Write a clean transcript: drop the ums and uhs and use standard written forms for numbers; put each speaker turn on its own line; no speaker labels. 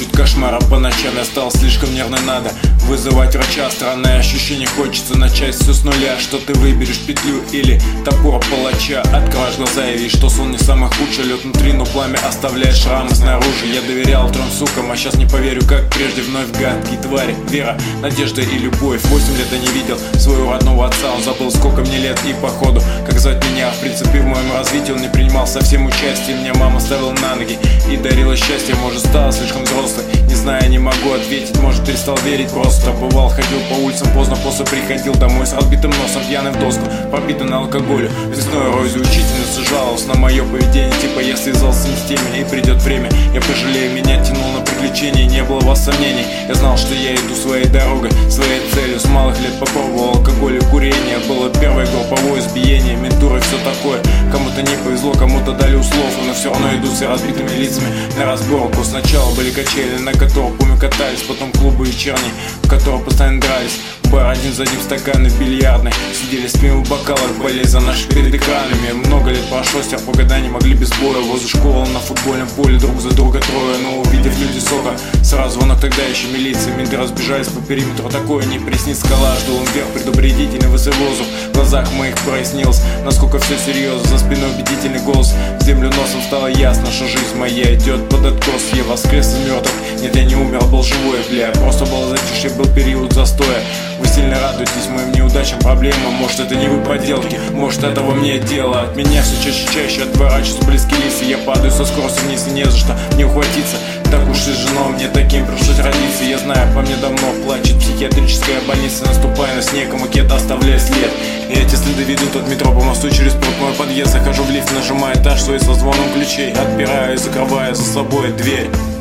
мучают кошмары по ночам. Я стал слишком нервной, надо вызывать врача. Странное ощущение, хочется начать все с нуля. Что ты выберешь, петлю или топор палача? Открываешь глаза и видишь, что сон не самый худший. Лед внутри, но пламя оставляет шрамы снаружи. Я доверял 3 сукам, а сейчас не поверю, как прежде. Вновь гадкие твари, вера, надежда и любовь. 8 лет я не видел своего родного отца. Он забыл, сколько мне лет и походу как звать меня. В принципе, в моем развитии он не принимал совсем участие. Меня мама ставила на ноги и дарила счастье. Может, стала слишком взрослой, не знаю, не могу ответить. Может, перестал верить просто. Бывал, ходил по улицам поздно, после приходил домой с разбитым носом, пьяным в доску, пропитан на алкоголю. Весной розе учительница жаловалась на мое поведение, типа я связался не с теми, и придет время, я пожалею. Меня тянул на приключения, не было вас сомнений. Я знал, что я иду своей дорогой, своей целью. С малых лет попробовал алкоголь и курение. Было первое групповое избиение, ментуры, все такое. Кому-то не повезло, кому-то дали условку, но все равно идут с разбитыми лицами на разборку. Сначала были качели, на которых помню катались, потом клубы вечерние, в которых постоянно дрались. Бар один за одним, стаканы в бильярдной. Сидели с пивом в бокалах, болели за наших перед экранами. Много лет прошло, с тех пор года не могли без боя. Возле школы на футбольном поле друг за друга трое. Но увидев люди сока, сразу звонок, тогда еще милиция. Менты разбежались по периметру, такое не приснится. Скала ждул вверх, предупредительный высый воздух. В глазах моих прояснилось, насколько все серьезно. За спиной убедительный голос, в землю носом стало ясно, что жизнь моя идет под откос. Я воскрес из мертвых, нет, я не умер, был живой, бля. Просто было затишье, был период застоя. Вы сильно радуетесь моим неудачам, проблемам. Может, это не вы проделки, может, это во мне дело. От меня все чаще отворачиваются близкие лица. Я падаю со скоростью вниз и не за что не ухватиться. Так уж и жена, мне таким пришлось родиться. Я знаю, по мне давно плачет психиатрическая больница. Наступая на снег, макет оставляя след. И эти следы ведут от метро по мосту через мой подъезд. Захожу в лифт, нажимаю этаж свой со звоном ключей. Отпираю и закрываю за собой дверь.